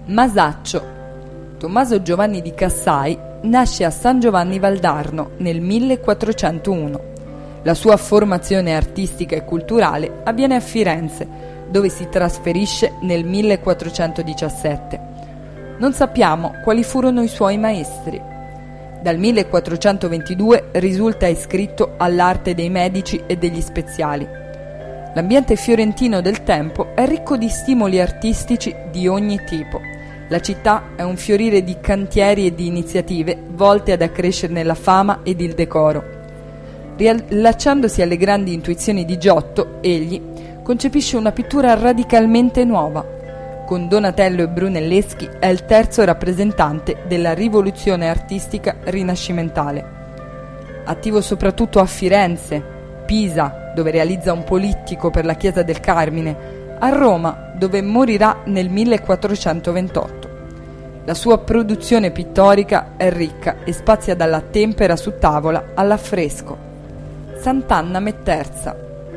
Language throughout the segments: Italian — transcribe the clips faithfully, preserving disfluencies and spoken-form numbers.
Masaccio. Tommaso Giovanni di Cassai nasce a San Giovanni Valdarno nel millequattrocentouno. La sua formazione artistica e culturale avviene a Firenze, dove si trasferisce nel millequattrocentodiciassette. Non sappiamo quali furono i suoi maestri. Dal millequattrocentoventidue risulta iscritto all'arte dei medici e degli speziali. L'ambiente fiorentino del tempo è ricco di stimoli artistici di ogni tipo. La città è un fiorire di cantieri e di iniziative volte ad accrescerne la fama ed il decoro. Riallacciandosi alle grandi intuizioni di Giotto, egli concepisce una pittura radicalmente nuova. Con Donatello e Brunelleschi è il terzo rappresentante della rivoluzione artistica rinascimentale. Attivo soprattutto a Firenze, Pisa, dove realizza un polittico per la chiesa del Carmine, a Roma, dove morirà nel millequattrocentoventotto. La sua produzione pittorica è ricca e spazia dalla tempera su tavola all'affresco. Sant'Anna Metterza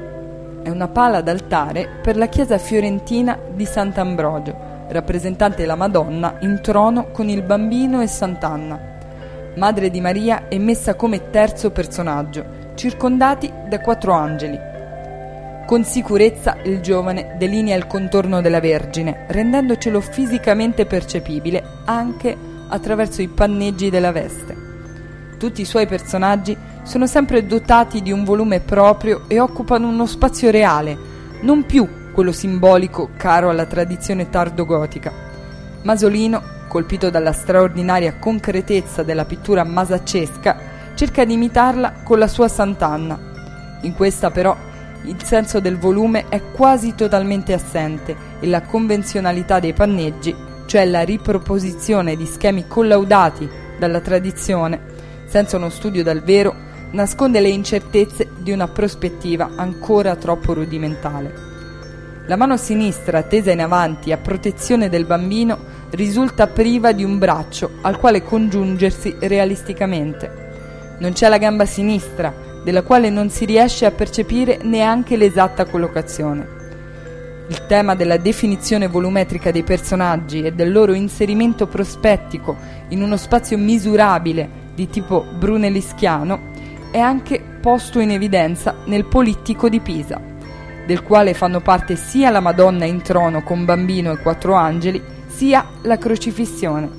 è una pala d'altare per la chiesa fiorentina di Sant'Ambrogio, rappresentante la Madonna in trono con il bambino e Sant'Anna. Madre di Maria è messa come terzo personaggio, circondati da quattro angeli. Con sicurezza il giovane delinea il contorno della Vergine, rendendocelo fisicamente percepibile anche attraverso i panneggi della veste. Tutti i suoi personaggi sono sempre dotati di un volume proprio e occupano uno spazio reale, non più quello simbolico caro alla tradizione tardogotica. Masolino, colpito dalla straordinaria concretezza della pittura masaccesca, cerca di imitarla con la sua Sant'Anna. In questa però il senso del volume è quasi totalmente assente e la convenzionalità dei panneggi, cioè la riproposizione di schemi collaudati dalla tradizione, senza uno studio dal vero, nasconde le incertezze di una prospettiva ancora troppo rudimentale. La mano sinistra tesa in avanti a protezione del bambino risulta priva di un braccio al quale congiungersi realisticamente. Non c'è la gamba sinistra, della quale non si riesce a percepire neanche l'esatta collocazione. Il tema della definizione volumetrica dei personaggi e del loro inserimento prospettico in uno spazio misurabile di tipo brunelleschiano è anche posto in evidenza nel Polittico di Pisa, del quale fanno parte sia la Madonna in trono con bambino e quattro angeli, sia la crocifissione.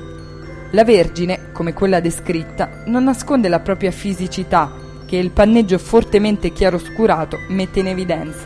La Vergine, come quella descritta, non nasconde la propria fisicità, che il panneggio fortemente chiaroscurato mette in evidenza.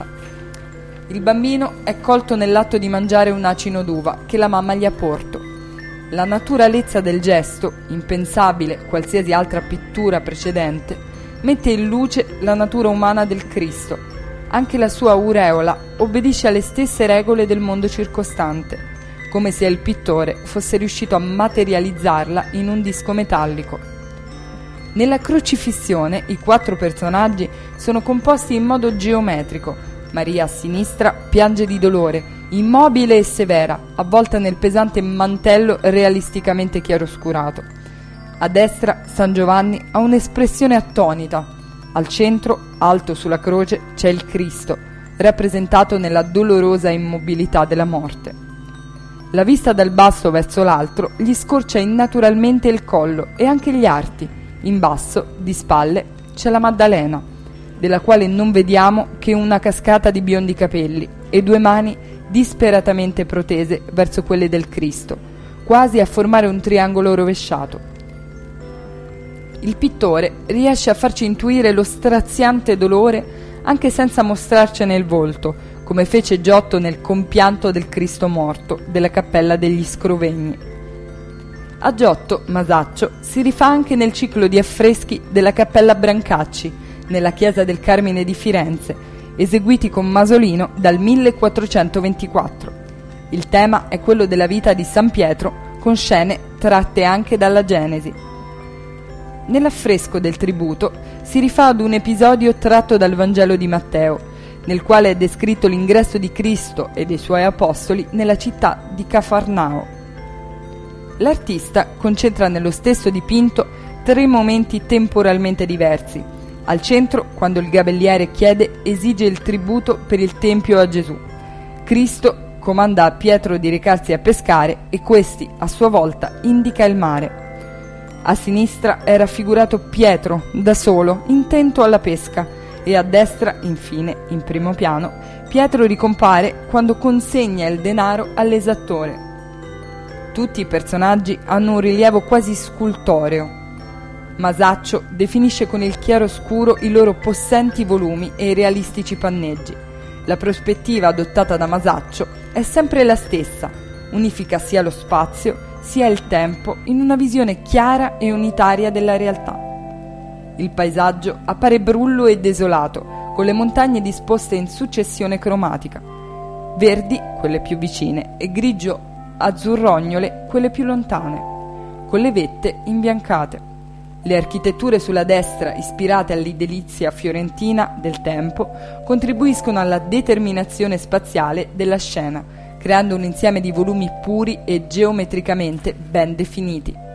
Il bambino è colto nell'atto di mangiare un acino d'uva che la mamma gli ha porto. La naturalezza del gesto, impensabile qualsiasi altra pittura precedente, mette in luce la natura umana del Cristo. Anche la sua aureola obbedisce alle stesse regole del mondo circostante, come se il pittore fosse riuscito a materializzarla in un disco metallico. Nella crocifissione i quattro personaggi sono composti in modo geometrico. Maria a sinistra piange di dolore, immobile e severa, avvolta nel pesante mantello realisticamente chiaroscurato. A destra San Giovanni ha un'espressione attonita. Al centro, alto sulla croce, c'è il Cristo, rappresentato nella dolorosa immobilità della morte. La vista dal basso verso l'alto gli scorcia innaturalmente il collo e anche gli arti. In basso, di spalle, c'è la Maddalena, della quale non vediamo che una cascata di biondi capelli e due mani disperatamente protese verso quelle del Cristo, quasi a formare un triangolo rovesciato. Il pittore riesce a farci intuire lo straziante dolore anche senza mostrarcene il volto, come fece Giotto nel compianto del Cristo morto della Cappella degli Scrovegni. A Giotto, Masaccio si rifà anche nel ciclo di affreschi della Cappella Brancacci, nella chiesa del Carmine di Firenze, eseguiti con Masolino dal millequattrocentoventiquattro. Il tema è quello della vita di San Pietro, con scene tratte anche dalla Genesi. Nell'affresco del tributo si rifà ad un episodio tratto dal Vangelo di Matteo, nel quale è descritto l'ingresso di Cristo e dei suoi apostoli nella città di Cafarnao. L'artista concentra nello stesso dipinto tre momenti temporalmente diversi. Al centro, quando il gabelliere chiede, esige il tributo per il tempio a Gesù. Cristo comanda a Pietro di recarsi a pescare e questi, a sua volta, indica il mare. A sinistra è raffigurato Pietro, da solo, intento alla pesca, e a destra, infine, in primo piano, Pietro ricompare quando consegna il denaro all'esattore. Tutti i personaggi hanno un rilievo quasi scultoreo. Masaccio definisce con il chiaroscuro i loro possenti volumi e i realistici panneggi. La prospettiva adottata da Masaccio è sempre la stessa, unifica sia lo spazio sia il tempo in una visione chiara e unitaria della realtà. Il paesaggio appare brullo e desolato, con le montagne disposte in successione cromatica. Verdi, quelle più vicine, e grigio azzurrognole, quelle più lontane, con le vette imbiancate. Le architetture sulla destra, ispirate all'edilizia fiorentina del tempo, contribuiscono alla determinazione spaziale della scena, creando un insieme di volumi puri e geometricamente ben definiti.